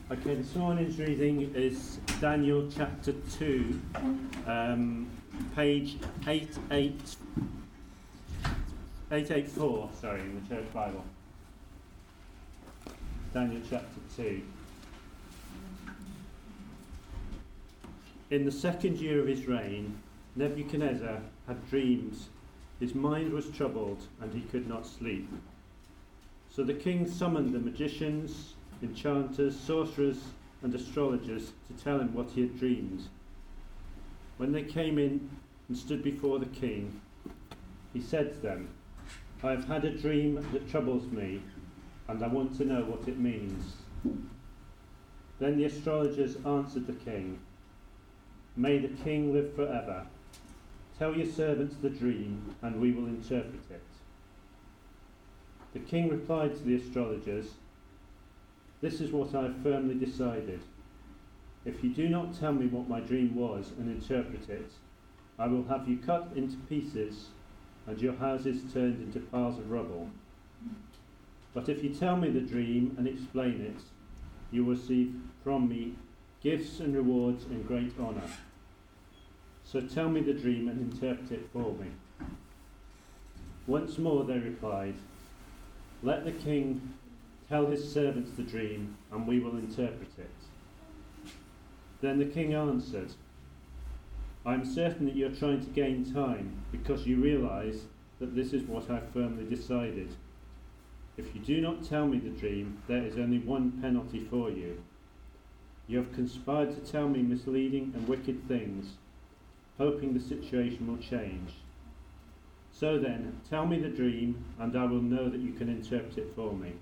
Okay, this morning's reading is Daniel chapter 2, page 884, in the Church Bible. Daniel chapter 2. In the second year of his reign, Nebuchadnezzar had dreams. His mind was troubled, and he could not sleep. So the king summoned the magicians, enchanters, sorcerers, and astrologers to tell him what he had dreamed. When they came in and stood before the king, he said to them, "I have had a dream that troubles me, and I want to know what it means." Then the astrologers answered the king, "May the king live forever. Tell your servants the dream, and we will interpret it." The king replied to the astrologers, "This is what I have firmly decided. If you do not tell me what my dream was and interpret it, I will have you cut into pieces and your houses turned into piles of rubble. But if you tell me the dream and explain it, you will receive from me gifts and rewards and great honour. So tell me the dream and interpret it for me." Once more they replied, "Let the king tell his servants the dream, and we will interpret it." Then the king answered, "I am certain that you are trying to gain time, because you realise that this is what I have firmly decided. If you do not tell me the dream, there is only one penalty for you. You have conspired to tell me misleading and wicked things, hoping the situation will change. So then, tell me the dream, and I will know that you can interpret it for me."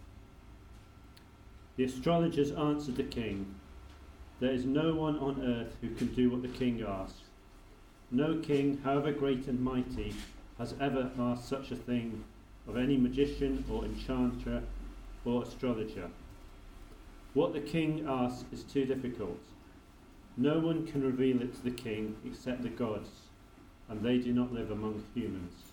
The astrologers answered the king, "There is no one on earth who can do what the king asks. No king, however great and mighty, has ever asked such a thing of any magician or enchanter or astrologer. What the king asks is too difficult. No one can reveal it to the king except the gods, and they do not live among humans."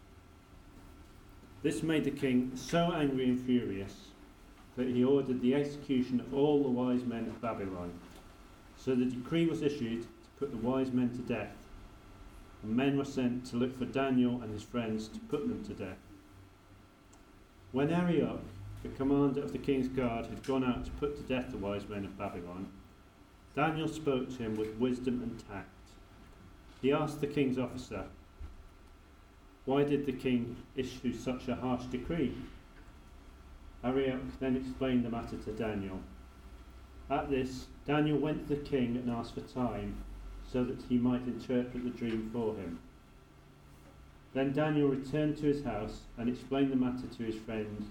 This made the king so angry and furious that he ordered the execution of all the wise men of Babylon. So the decree was issued to put the wise men to death, and men were sent to look for Daniel and his friends to put them to death. When Arioch, the commander of the king's guard, had gone out to put to death the wise men of Babylon, Daniel spoke to him with wisdom and tact. He asked the king's officer, "Why did the king issue such a harsh decree?" Arioch then explained the matter to Daniel. At this, Daniel went to the king and asked for time, so that he might interpret the dream for him. Then Daniel returned to his house and explained the matter to his friends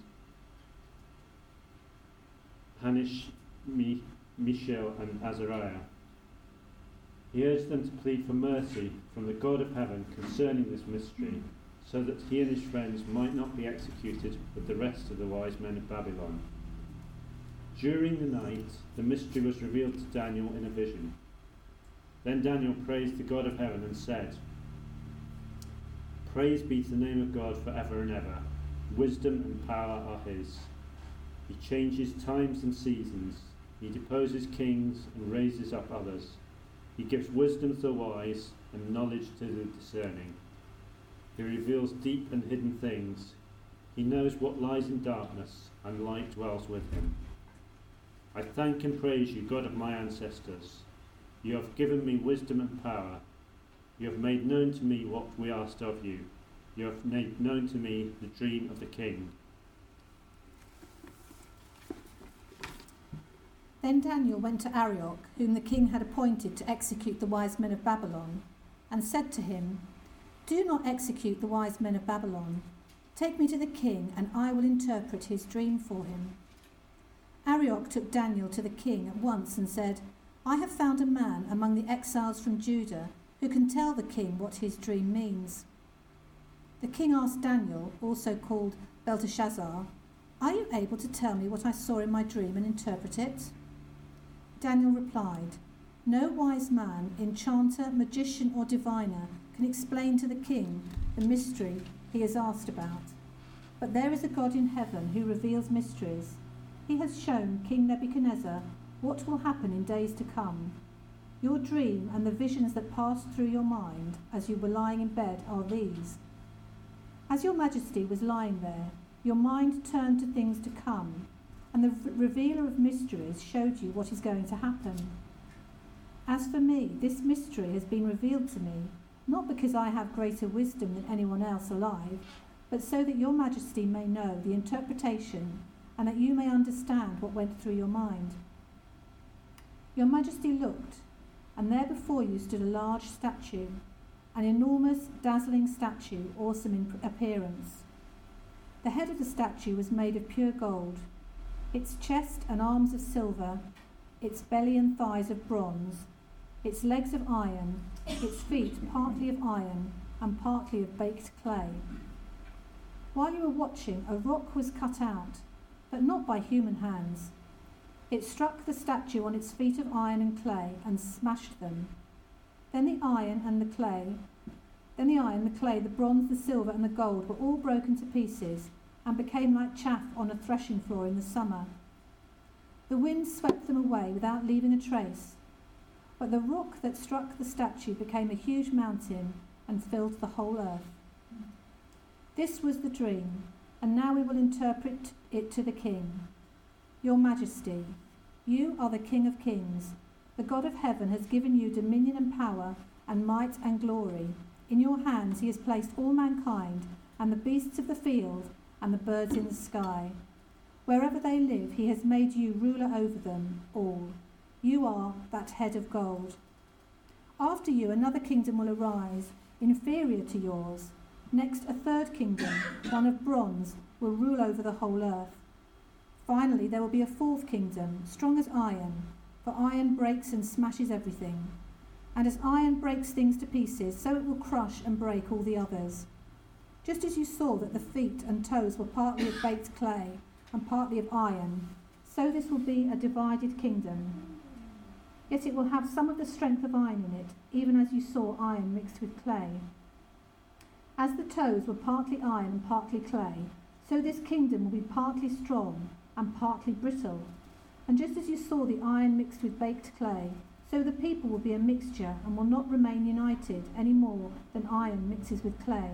Hanish, Mishael, and Azariah. He urged them to plead for mercy from the God of heaven concerning this mystery, so that he and his friends might not be executed with the rest of the wise men of Babylon. During the night, the mystery was revealed to Daniel in a vision. Then Daniel praised the God of heaven and said, "Praise be to the name of God forever and ever. Wisdom and power are his. He changes times and seasons. He deposes kings and raises up others. He gives wisdom to the wise and knowledge to the discerning. He reveals deep and hidden things. He knows what lies in darkness, and light dwells with him. I thank and praise you, God of my ancestors. You have given me wisdom and power. You have made known to me what we asked of you. You have made known to me the dream of the king." Then Daniel went to Arioch, whom the king had appointed to execute the wise men of Babylon, and said to him, "Do not execute the wise men of Babylon. Take me to the king, and I will interpret his dream for him." Arioch took Daniel to the king at once and said, "I have found a man among the exiles from Judah who can tell the king what his dream means." The king asked Daniel, also called Belteshazzar, "Are you able to tell me what I saw in my dream and interpret it?" Daniel replied, "No wise man, enchanter, magician, or diviner can explain to the king the mystery he has asked about. But there is a God in heaven who reveals mysteries. He has shown King Nebuchadnezzar what will happen in days to come. Your dream and the visions that passed through your mind as you were lying in bed are these. As your majesty was lying there, your mind turned to things to come, and the revealer of mysteries showed you what is going to happen. As for me, this mystery has been revealed to me, not because I have greater wisdom than anyone else alive, but so that your majesty may know the interpretation and that you may understand what went through your mind. Your majesty looked, and there before you stood a large statue, an enormous, dazzling statue, awesome in appearance. The head of the statue was made of pure gold, its chest and arms of silver, its belly and thighs of bronze, its legs of iron, its feet partly of iron and partly of baked clay. While you were watching, a rock was cut out, but not by human hands. It struck the statue on its feet of iron and clay and smashed them. Then the iron, the clay, the bronze, the silver and the gold were all broken to pieces and became like chaff on a threshing floor in the summer. The wind swept them away without leaving a trace, but the rock that struck the statue became a huge mountain and filled the whole earth. This was the dream, and now we will interpret it to the king. Your Majesty, you are the King of Kings. The God of heaven has given you dominion and power and might and glory. In your hands he has placed all mankind and the beasts of the field and the birds in the sky. Wherever they live, he has made you ruler over them all. You are that head of gold. After you, another kingdom will arise, inferior to yours. Next, a third kingdom, one of bronze, will rule over the whole earth. Finally, there will be a fourth kingdom, strong as iron, for iron breaks and smashes everything. And as iron breaks things to pieces, so it will crush and break all the others. Just as you saw that the feet and toes were partly of baked clay and partly of iron, so this will be a divided kingdom. Yet it will have some of the strength of iron in it, even as you saw iron mixed with clay. As the toes were partly iron and partly clay, so this kingdom will be partly strong and partly brittle. And just as you saw the iron mixed with baked clay, so the people will be a mixture and will not remain united any more than iron mixes with clay.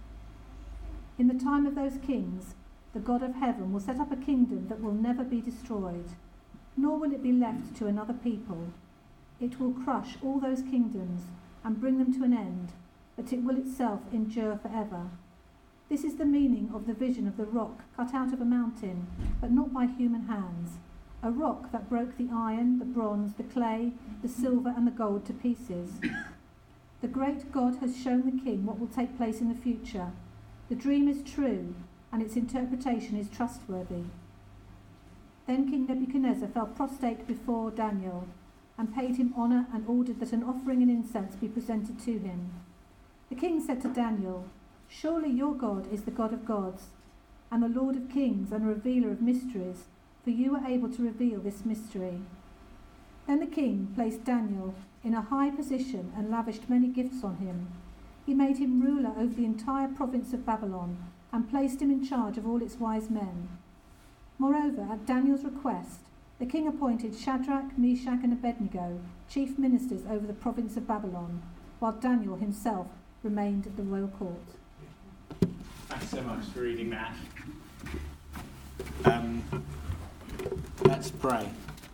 In the time of those kings, the God of heaven will set up a kingdom that will never be destroyed, nor will it be left to another people. It will crush all those kingdoms and bring them to an end, but it will itself endure forever. This is the meaning of the vision of the rock cut out of a mountain, but not by human hands, a rock that broke the iron, the bronze, the clay, the silver and the gold to pieces. The great God has shown the king what will take place in the future. The dream is true, and its interpretation is trustworthy. Then King Nebuchadnezzar fell prostrate before Daniel, and paid him honour and ordered that an offering and incense be presented to him. The king said to Daniel, "Surely your God is the God of gods, and the Lord of kings and a revealer of mysteries, for you are able to reveal this mystery." Then the king placed Daniel in a high position and lavished many gifts on him. He made him ruler over the entire province of Babylon and placed him in charge of all its wise men. Moreover, at Daniel's request, the king appointed Shadrach, Meshach and Abednego chief ministers over the province of Babylon, while Daniel himself remained at the royal court. Thanks so much for reading that. Let's pray.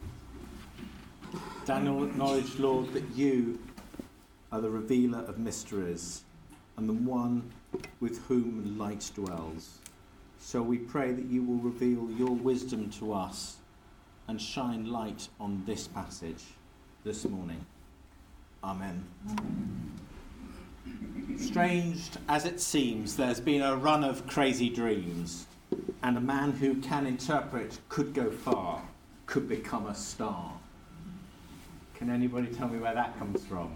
Daniel acknowledged, Lord, that you are the revealer of mysteries and the one with whom light dwells. So we pray that you will reveal your wisdom to us and shine light on this passage this morning. Amen. Strange as it seems, there's been a run of crazy dreams, and a man who can interpret could go far, could become a star. Can anybody tell me where that comes from?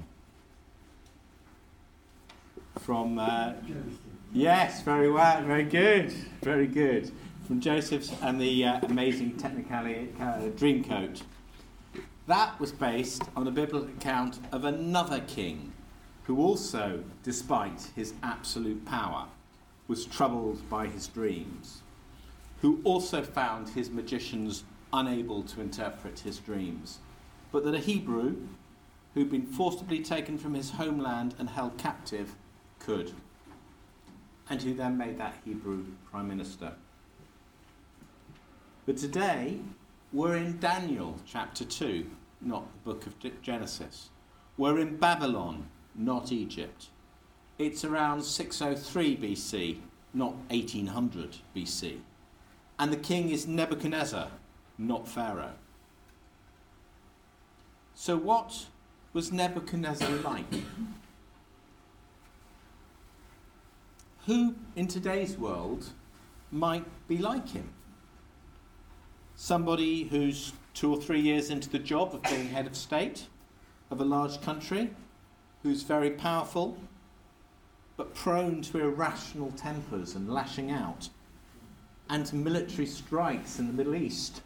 Yes, very well, very good. From Joseph's and the amazing Technically Dreamcoat. That was based on a biblical account of another king who also, despite his absolute power, was troubled by his dreams. who also found his magicians unable to interpret his dreams, but that a Hebrew who'd been forcibly taken from his homeland and held captive could, and who then made that Hebrew prime minister. But today, we're in Daniel chapter 2, not the book of Genesis. We're in Babylon, not Egypt. It's around 603 BC, not 1800 BC. And the king is Nebuchadnezzar, not Pharaoh. So what was Nebuchadnezzar like? Who in today's world might be like him? Somebody who's 2 or 3 years into the job of being head of state of a large country, who's very powerful, but prone to irrational tempers and lashing out, and to military strikes in the Middle East.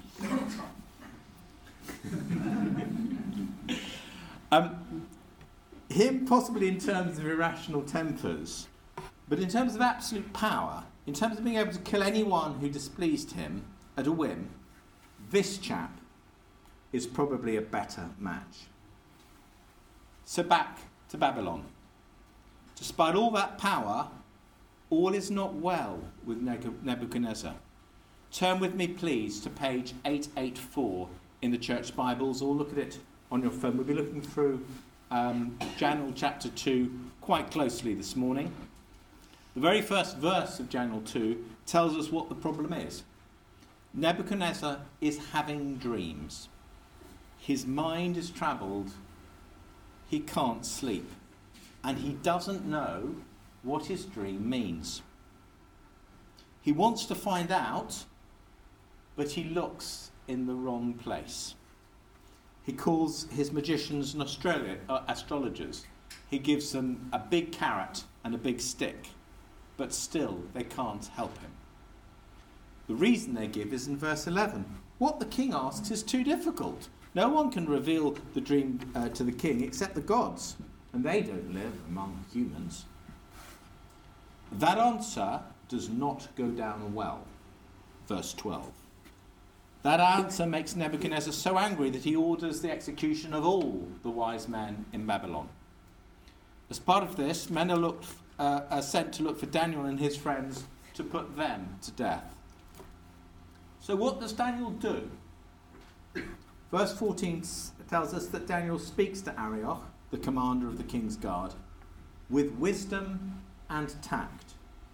Him possibly in terms of irrational tempers, but in terms of absolute power, in terms of being able to kill anyone who displeased him at a whim, this chap is probably a better match. So back to Babylon. Despite all that power, all is not well with Nebuchadnezzar. Turn with me, please, to page 884 in the church Bibles, or look at it on your phone. We'll be looking through Daniel chapter 2 quite closely this morning. The very first verse of Daniel 2 tells us what the problem is. Nebuchadnezzar is having dreams. His mind is troubled. He can't sleep. And he doesn't know what his dream means. He wants to find out, but he looks in the wrong place. He calls his magicians and astrologers. He gives them a big carrot and a big stick, but still they can't help him. The reason they give is in verse 11. What the king asks is too difficult. No one can reveal the dream to the king except the gods, and they don't live among humans. That answer does not go down well. Verse 12. That answer makes Nebuchadnezzar so angry that he orders the execution of all the wise men in Babylon. As part of this, men are sent to look for Daniel and his friends to put them to death. So what does Daniel do? Verse 14 tells us that Daniel speaks to Arioch, the commander of the king's guard, with wisdom and tact.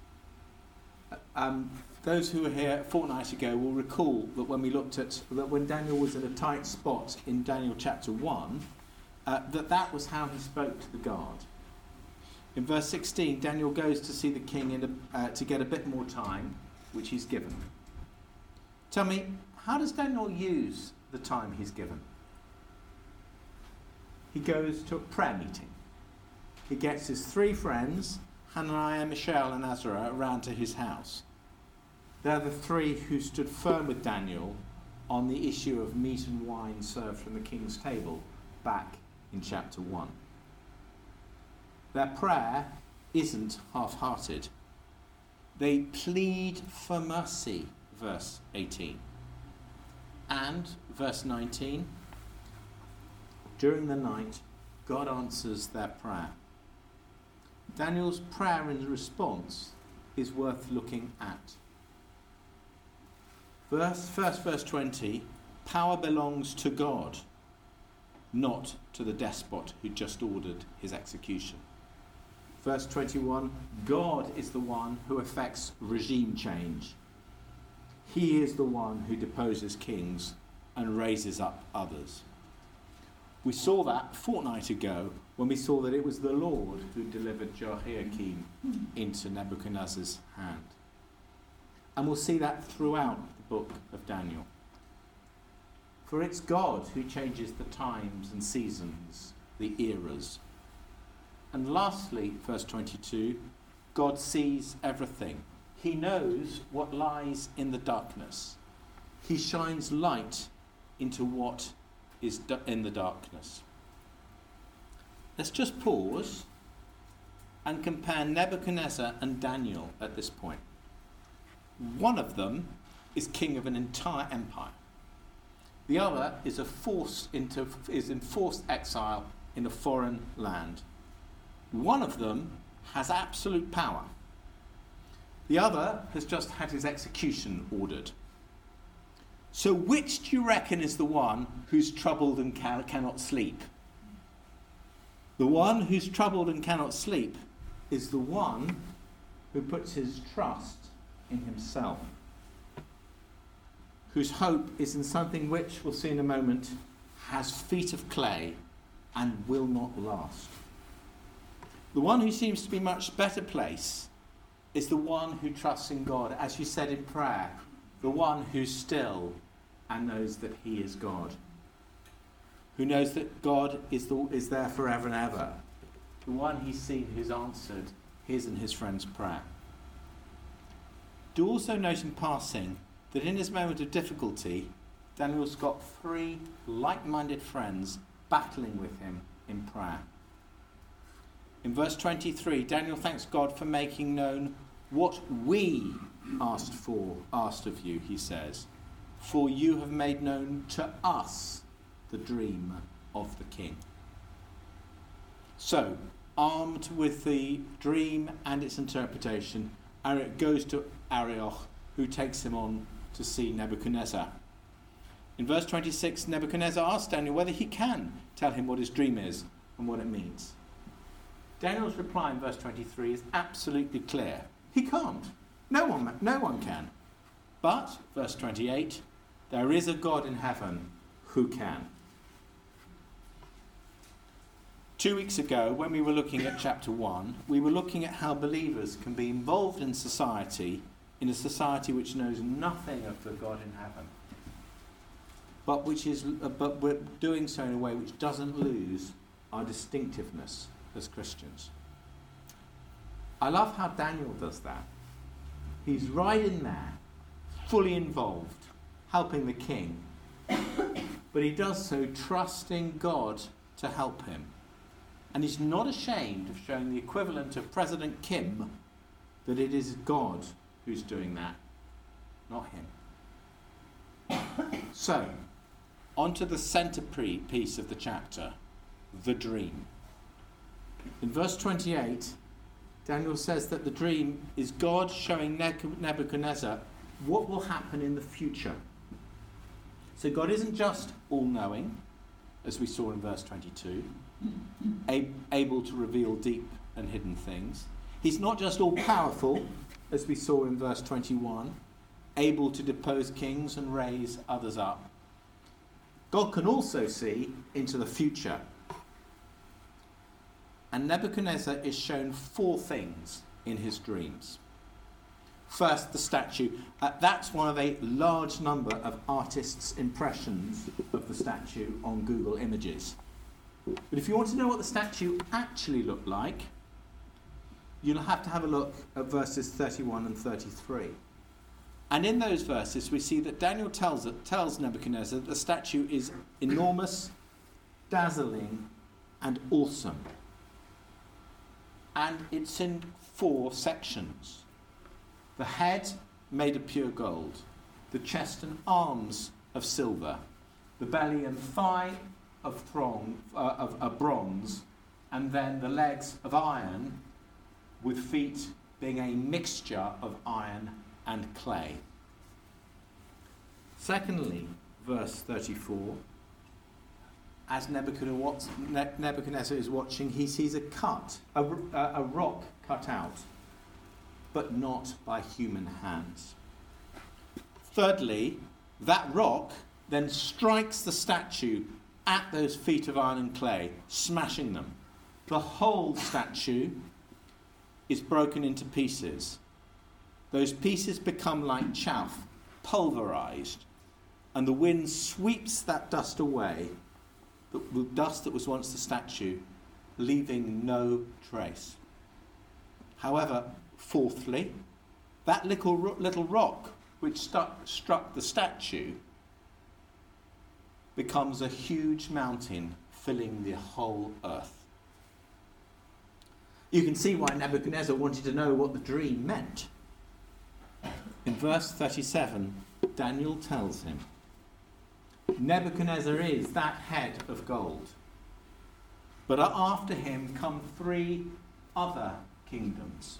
Those who were here a fortnight ago will recall that when we looked at that when Daniel was in a tight spot in Daniel chapter 1, that was how he spoke to the guard. In verse 16, Daniel goes to see the king to get a bit more time, which he's given. Tell me, how does Daniel use the time he's given? He goes to a prayer meeting. He gets his 3 friends, Hananiah, Mishael and Azariah, around to his house. They're the 3 who stood firm with Daniel on the issue of meat and wine served from the king's table back in chapter 1. Their prayer isn't half-hearted. They plead for mercy, verse 18. And, verse 19, during the night, God answers their prayer. Daniel's prayer in response is worth looking at. Verse 20, power belongs to God, not to the despot who just ordered his execution. Verse 21, God is the one who effects regime change. He is the one who deposes kings and raises up others. We saw that a fortnight ago when we saw that it was the Lord who delivered Jehoiakim into Nebuchadnezzar's hand. And we'll see that throughout the book of Daniel. For it's God who changes the times and seasons, the eras. And lastly, verse 22, God sees everything. He knows what lies in the darkness. He shines light into what is in the darkness. Let's just pause and compare Nebuchadnezzar and Daniel at this point. One of them is king of an entire empire. The other is in forced exile in a foreign land. One of them has absolute power. The other has just had his execution ordered. So which do you reckon is the one who's troubled and cannot sleep? The one who's troubled and cannot sleep is the one who puts his trust in himself, whose hope is in something which, we'll see in a moment, has feet of clay and will not last. The one who seems to be much better placed is the one who trusts in God, as you said in prayer, the one who's still and knows that he is God, who knows that God is there forever and ever, the one he's seen who's answered his and his friend's prayer. Do also note in passing that in his moment of difficulty, Daniel's got 3 like-minded friends battling with him in prayer. In verse 23, Daniel thanks God for making known what we asked of you, he says, for you have made known to us the dream of the king. So, armed with the dream and its interpretation, Arioch goes to Arioch, who takes him on to see Nebuchadnezzar. In verse 26, Nebuchadnezzar asks Daniel whether he can tell him what his dream is and what it means. Daniel's reply in verse 23 is absolutely clear. He can't. No one can. But, verse 28, there is a God in heaven who can. 2 weeks ago, when we were looking at chapter 1, we were looking at how believers can be involved in society, in a society which knows nothing of the God in heaven, but we're doing so in a way which doesn't lose our distinctiveness as Christians. I love how Daniel does that. He's right in there, fully involved, helping the king, but he does so trusting God to help him. And he's not ashamed of showing the equivalent of President Kim that it is God who's doing that, not him. So, onto the centerpiece of the chapter, the dream. In verse 28, Daniel says that the dream is God showing Nebuchadnezzar what will happen in the future. So God isn't just all-knowing, as we saw in verse 22, able to reveal deep and hidden things. He's not just all-powerful, as we saw in verse 21, able to depose kings and raise others up. God can also see into the future. And Nebuchadnezzar is shown 4 things in his dreams. First, the statue. That's one of a large number of artists' impressions of the statue on Google Images. But if you want to know what the statue actually looked like, you'll have to have a look at verses 31 and 33. And in those verses, we see that Daniel tells Nebuchadnezzar that the statue is enormous, dazzling, and awesome. And it's in 4 sections. The head made of pure gold, the chest and arms of silver, the belly and thigh of bronze, and then the legs of iron, with feet being a mixture of iron and clay. Secondly, verse 34, as Nebuchadnezzar is watching, he sees a rock cut out, but not by human hands. Thirdly, that rock then strikes the statue at those feet of iron and clay, smashing them. The whole statue is broken into pieces. Those pieces become like chaff, pulverized, and the wind sweeps that dust away, the dust that was once the statue, leaving no trace. However, fourthly, that little rock which struck the statue becomes a huge mountain filling the whole earth. You can see why Nebuchadnezzar wanted to know what the dream meant. In verse 37, Daniel tells him, Nebuchadnezzar is that head of gold, but after him come 3 other kingdoms.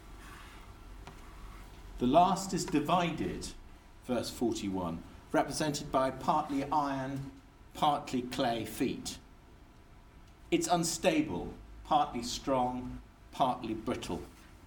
The last is divided, verse 41, represented by partly iron, partly clay feet. It's unstable, partly strong, partly brittle.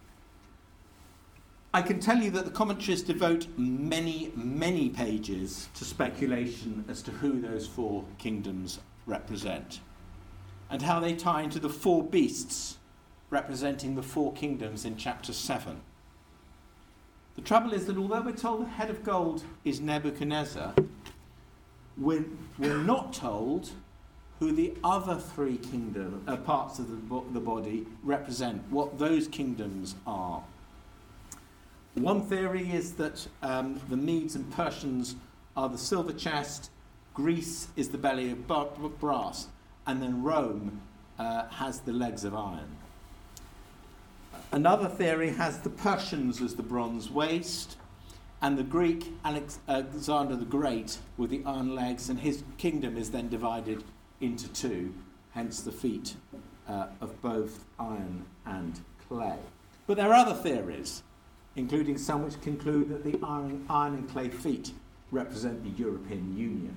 I can tell you that the commentaries devote many, many pages to speculation as to who those 4 kingdoms represent and how they tie into the 4 beasts representing the 4 kingdoms in chapter 7. The trouble is that although we're told the head of gold is Nebuchadnezzar, we're not told who the other 3 parts of the body represent, what those kingdoms are. One theory is that the Medes and Persians are the silver chest, Greece is the belly of brass, and then Rome has the legs of iron. Another theory has the Persians as the bronze waist, and the Greek Alexander the Great with the iron legs, and his kingdom is then divided into 2, hence the feet of both iron and clay. But there are other theories, including some which conclude that the iron and clay feet represent the European Union.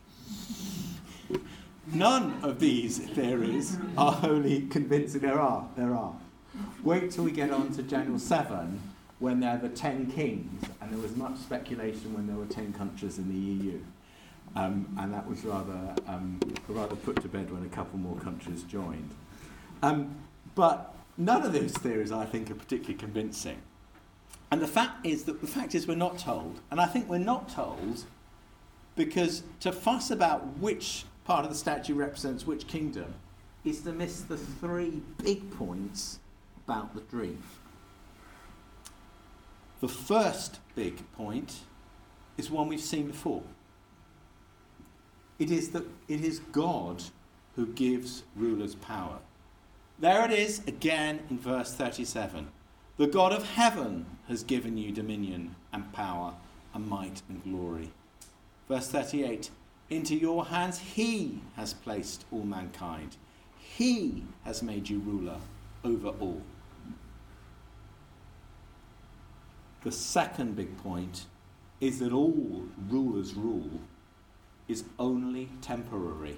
None of these theories are wholly convincing. There are. Wait till we get on to Daniel 7, when there are the 10 kings, and there was much speculation when there were 10 countries in the EU. And that was rather put to bed when a couple more countries joined. But none of those theories, I think, are particularly convincing. And the fact is we're not told. And I think we're not told because to fuss about which part of the statue represents which kingdom is to miss the 3 big points about the dream. The first big point is one we've seen before. It is God who gives rulers power. There it is again in verse 37. The God of heaven has given you dominion and power and might and glory. Verse 38. Into your hands he has placed all mankind. He has made you ruler over all. The second big point is that all rulers' rule is only temporary.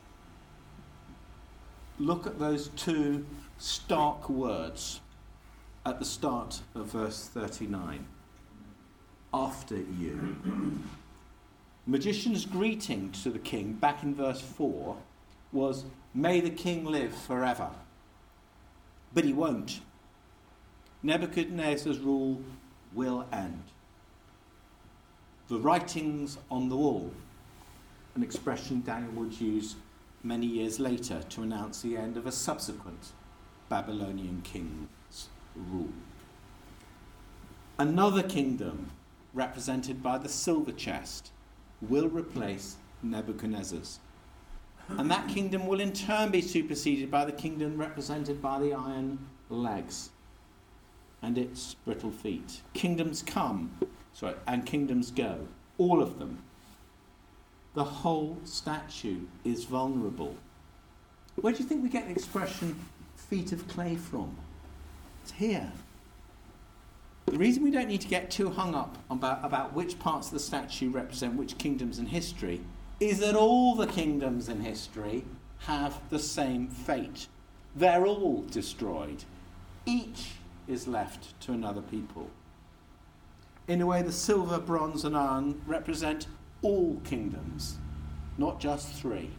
Look at those 2 stark words at the start of verse 39. After you. Magician's greeting to the king back in verse 4 was, may the king live forever. But he won't. Nebuchadnezzar's rule will end. The writings on the wall, an expression Daniel would use many years later to announce the end of a subsequent Babylonian king's rule. Another kingdom, represented by the silver chest, will replace Nebuchadnezzar's. And that kingdom will in turn be superseded by the kingdom represented by the iron legs and its brittle feet. Kingdoms come, and kingdoms go. All of them. The whole statue is vulnerable. Where do you think we get the expression feet of clay from? It's here. The reason we don't need to get too hung up about which parts of the statue represent which kingdoms in history is that all the kingdoms in history have the same fate. They're all destroyed. Each is left to another people. In a way, the silver, bronze and iron represent all kingdoms, not just 3.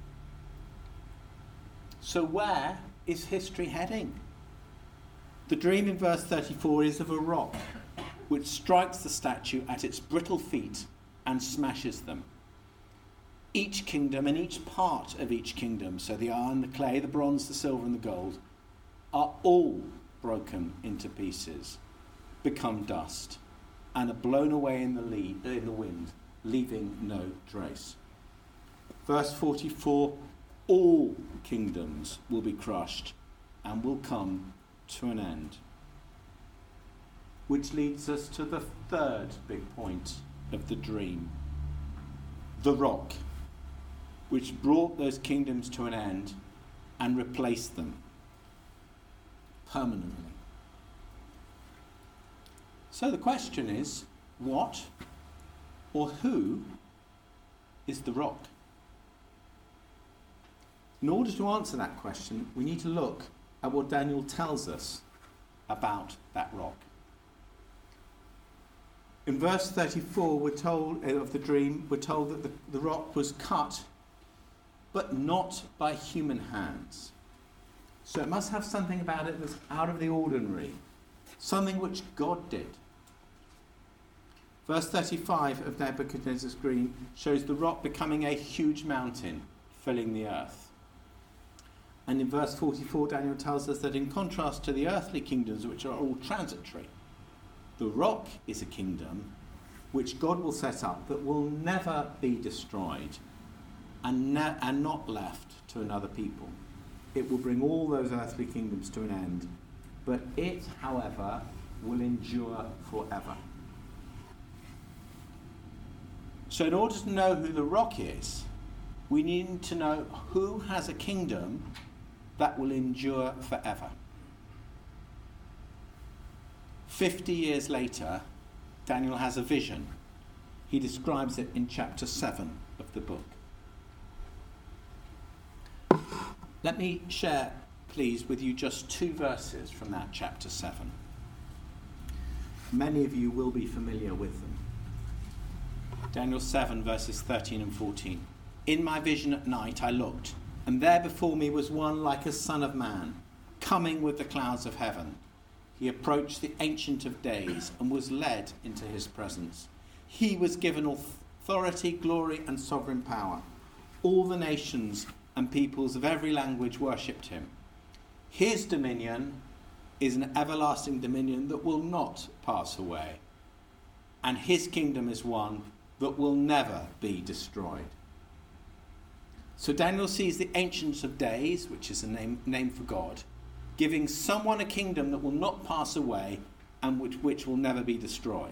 So where is history heading? The dream in verse 34 is of a rock which strikes the statue at its brittle feet and smashes them. Each kingdom and each part of each kingdom, so the iron, the clay, the bronze, the silver and the gold, are all broken into pieces, become dust, and are blown away in the wind, leaving no trace. Verse 44, all kingdoms will be crushed and will come to an end. which leads us to the third big point of the dream. The rock, which brought those kingdoms to an end and replaced them permanently. So the question is, what or who is the rock? In order to answer that question, we need to look at what Daniel tells us about that rock. In verse 34, we're told of the dream, we're told that the rock was cut, but not by human hands. So it must have something about it that's out of the ordinary, something which God did. Verse 35 of Nebuchadnezzar's dream shows the rock becoming a huge mountain, filling the earth. And in verse 44, Daniel tells us that in contrast to the earthly kingdoms, which are all transitory, the rock is a kingdom which God will set up that will never be destroyed and not left to another people. It will bring all those earthly kingdoms to an end, but it, however, will endure forever. So in order to know who the rock is, we need to know who has a kingdom that will endure forever. 50 years later, Daniel has a vision. He describes it in chapter 7 of the book. Let me share, please, with you just 2 verses from that chapter 7. Many of you will be familiar with them. Daniel 7, verses 13 and 14. In my vision at night I looked, and there before me was one like a son of man, coming with the clouds of heaven. He approached the Ancient of Days and was led into his presence. He was given authority, glory, and sovereign power. All the nations and peoples of every language worshipped him. His dominion is an everlasting dominion that will not pass away, and his kingdom is one that will never be destroyed. So Daniel sees the Ancient of Days, which is a name for God, giving someone a kingdom that will not pass away and which will never be destroyed.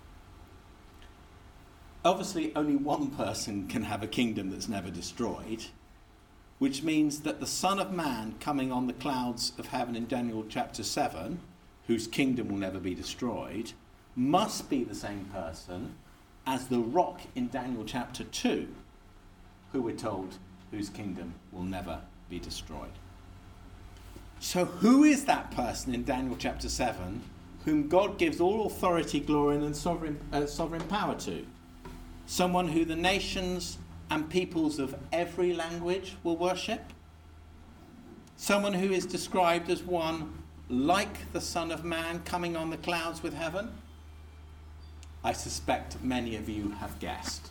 Obviously, only one person can have a kingdom that's never destroyed, which means that the Son of Man coming on the clouds of heaven in Daniel chapter 7, whose kingdom will never be destroyed, must be the same person as the rock in Daniel chapter 2, who we're told whose kingdom will never be destroyed. So who is that person in Daniel chapter 7 whom God gives all authority, glory, and sovereign power to? Someone who the nations and peoples of every language will worship? Someone who is described as one like the Son of Man coming on the clouds with heaven? I suspect many of you have guessed.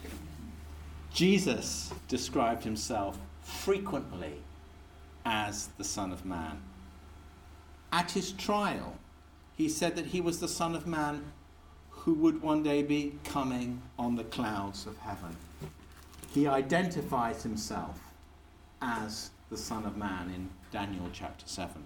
Jesus described himself frequently as the Son of Man. At his trial, he said that he was the Son of Man who would one day be coming on the clouds of heaven. He identifies himself as the Son of Man in Daniel chapter 7.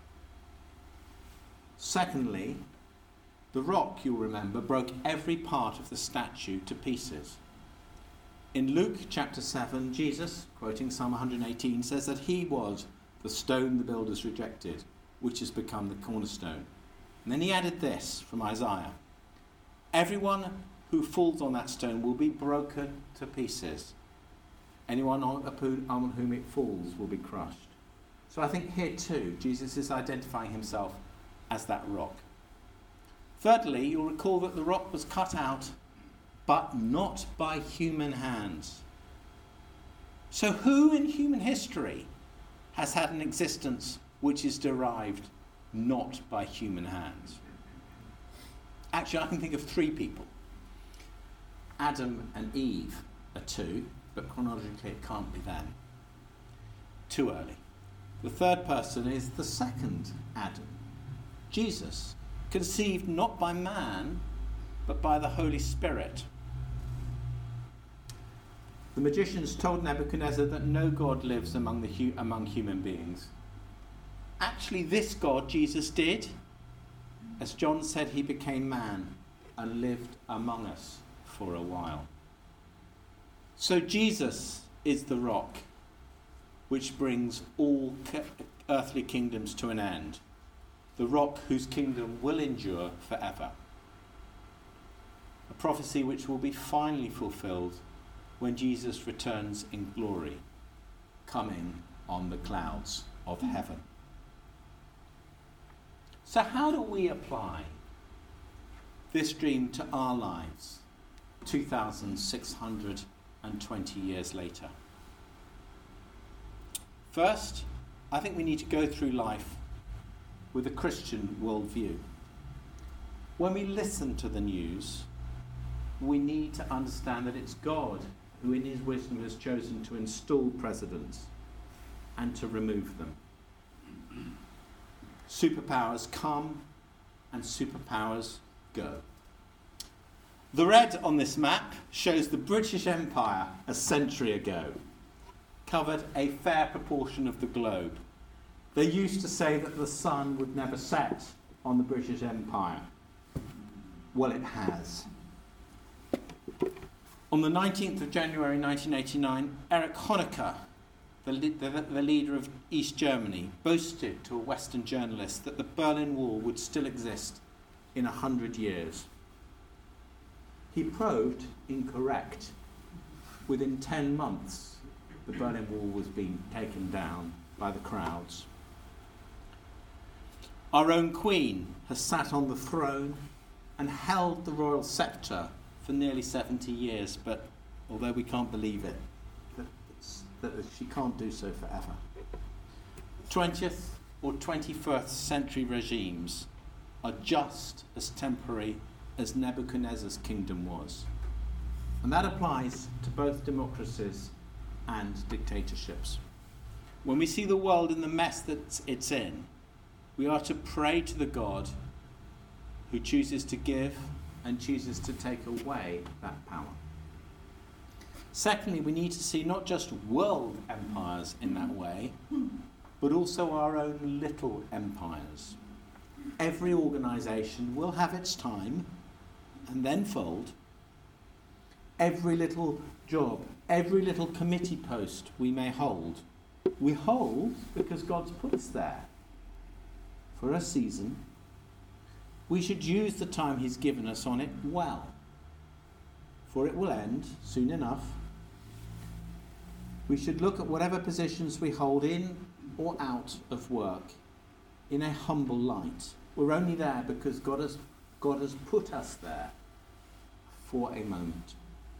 Secondly, the rock, you'll remember, broke every part of the statue to pieces. In Luke chapter 7, Jesus, quoting Psalm 118, says that he was the stone the builders rejected, which has become the cornerstone. And then he added this from Isaiah: everyone who falls on that stone will be broken to pieces. Anyone on whom it falls will be crushed. So I think here too, Jesus is identifying himself as that rock. Thirdly, you'll recall that the rock was cut out, but not by human hands. So who in human history has had an existence which is derived not by human hands? Actually, I can think of 3 people. Adam and Eve are 2, but chronologically it can't be them. Too early. The third person is the second Adam, Jesus, conceived not by man, but by the Holy Spirit. The magicians told Nebuchadnezzar that no God lives among human beings. Actually, this God, Jesus, did. As John said, he became man and lived among us for a while. So Jesus is the rock which brings all earthly kingdoms to an end, the rock whose kingdom will endure forever. A prophecy which will be finally fulfilled when Jesus returns in glory, coming on the clouds of heaven. So how do we apply this dream to our lives 2,620 years later? First, I think we need to go through life with a Christian worldview. When we listen to the news, we need to understand that it's God who in his wisdom has chosen to install presidents and to remove them. Superpowers come and superpowers go. The red on this map shows the British Empire a century ago, covered a fair proportion of the globe. They used to say that the sun would never set on the British Empire. Well, it has. On the 19th of January 1989, Erich Honecker, the leader of East Germany, boasted to a Western journalist that the Berlin Wall would still exist in 100 years. He proved incorrect. Within 10 months, the Berlin Wall was being taken down by the crowds. Our own Queen has sat on the throne and held the royal sceptre for nearly 70 years, but although we can't believe it, that she can't do so forever. 20th or 21st century regimes are just as temporary as Nebuchadnezzar's kingdom was. And that applies to both democracies and dictatorships. When we see the world in the mess that it's in, we are to pray to the God who chooses to give and chooses to take away that power. Secondly, we need to see not just world empires in that way, but also our own little empires. Every organisation will have its time and then fold. Every little job, every little committee post we may hold, we hold because God's put us there for a season. We should use the time he's given us on it well, for it will end soon enough. We should look at whatever positions we hold in or out of work in a humble light. We're only there because God has put us there for a moment.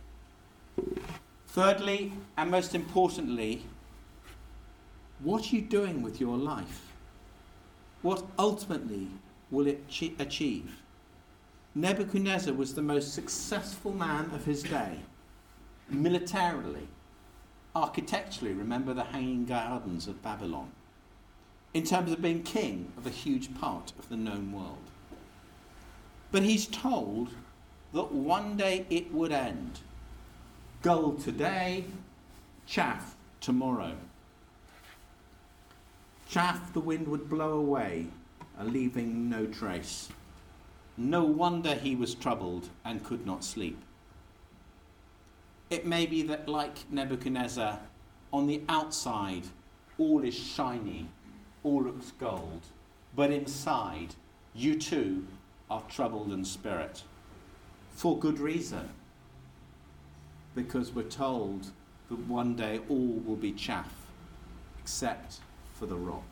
Thirdly, and most importantly, what are you doing with your life? What ultimately will it achieve? Nebuchadnezzar was the most successful man of his day, militarily, architecturally. Remember the Hanging Gardens of Babylon. In terms of being king of a huge part of the known world. But he's told that one day it would end. Gold today, chaff tomorrow. Chaff the wind would blow away, leaving no trace. No wonder he was troubled and could not sleep. It may be that, like Nebuchadnezzar, on the outside all is shiny, all looks gold, but inside you too are troubled in spirit. For good reason. Because we're told that one day all will be chaff, except for the rock.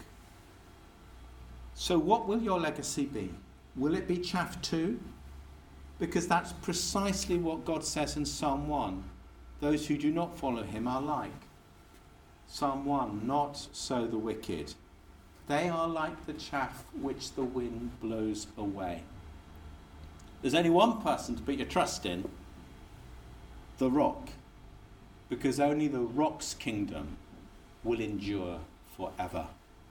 So what will your legacy be? Will it be chaff too? Because that's precisely what God says in Psalm 1. Those who do not follow him are like. Psalm 1, not so the wicked. They are like the chaff which the wind blows away. There's only one person to put your trust in, the rock, because only the rock's kingdom will endure forever.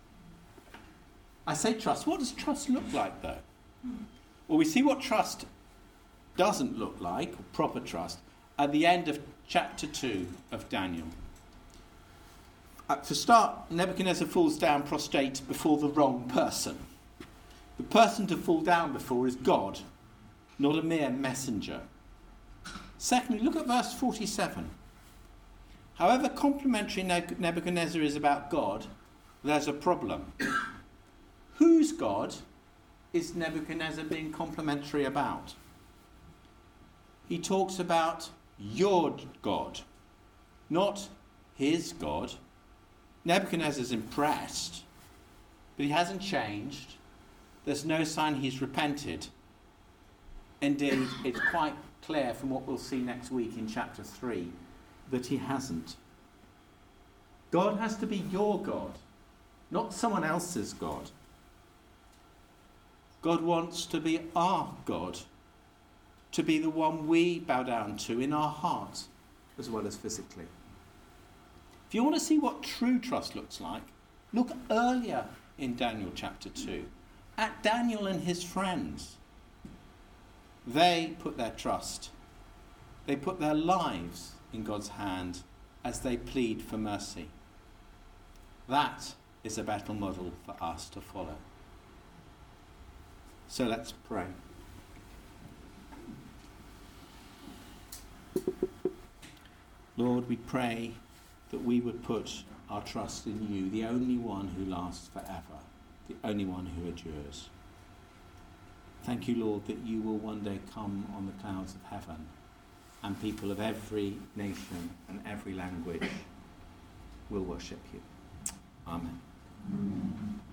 I say trust. What does trust look like, though? Well, we see what trust doesn't look like, or proper trust, at the end of chapter 2 of Daniel. To start, Nebuchadnezzar falls down prostrate before the wrong person. The person to fall down before is God, not a mere messenger. Secondly, look at verse 47. However complimentary Nebuchadnezzar is about God, there's a problem. Whose God is Nebuchadnezzar being complimentary about? He talks about your God, not his God. Nebuchadnezzar's impressed, but he hasn't changed. There's no sign he's repented. Indeed, it's quite clear from what we'll see next week in chapter 3 that he hasn't. God has to be your God, not someone else's God. God wants to be our God, to be the one we bow down to in our hearts as well as physically. If you want to see what true trust looks like, look earlier in Daniel chapter 2 at Daniel and his friends. They put their trust, they put their lives in God's hand as they plead for mercy. That is a battle model for us to follow. So let's pray. Lord, we pray that we would put our trust in you, the only one who lasts forever, the only one who endures. Thank you, Lord, that you will one day come on the clouds of heaven, and people of every nation and every language will worship you. Amen.